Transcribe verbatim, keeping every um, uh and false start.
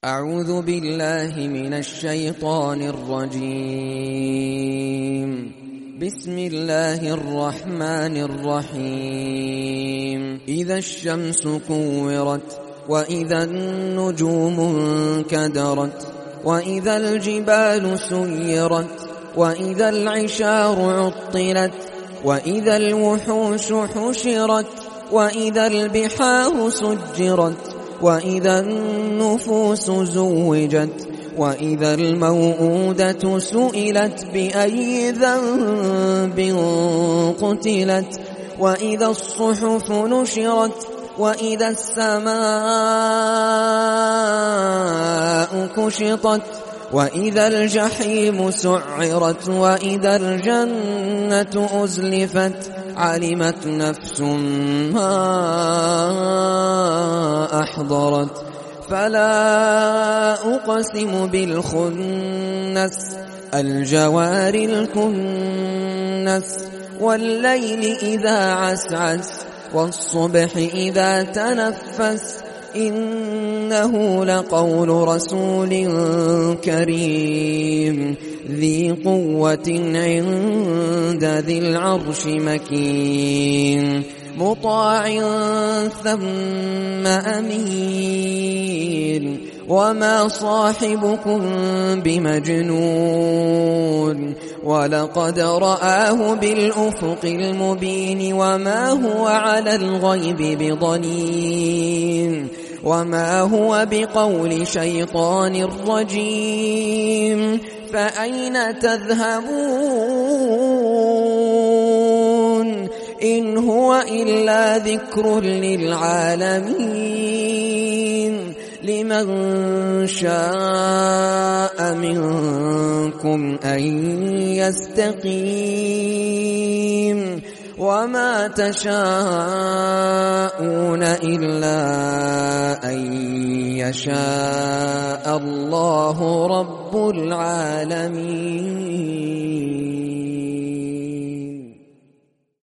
أعوذ بالله من الشيطان الرجيم. بسم الله الرحمن الرحيم. إذا الشمس كورت وإذا النجوم انكدرت وإذا الجبال سيرت وإذا العشار عطلت وإذا الوحوش حشرت وإذا البحار سجرت وإذا النفوس زوجت وإذا الموءودة سئلت بأي ذنب قتلت وإذا الصحف نشرت وإذا السماء كشطت وإذا الجحيم سعرت وإذا الجنة أزلفت علمت نفس ما أحضرت فلا أقسم بالخنس الجوار الكنس والليل إذا عسعس والصبح إذا تنفس إنه لقول رسول كريم ذي قوة عند ذي العرش مكين مطاع ثم أمين وما صاحبكم بمجنون ولقد رآه بالأفق المبين وما هو على الغيب بضنين وما هو بقول شيطان رجيم فأين تذهبون إن هو إلا ذكر للعالمين لمن شاء منكم أن يستقيم وما تشاءون إلا أن يشاء الله رب العالمين.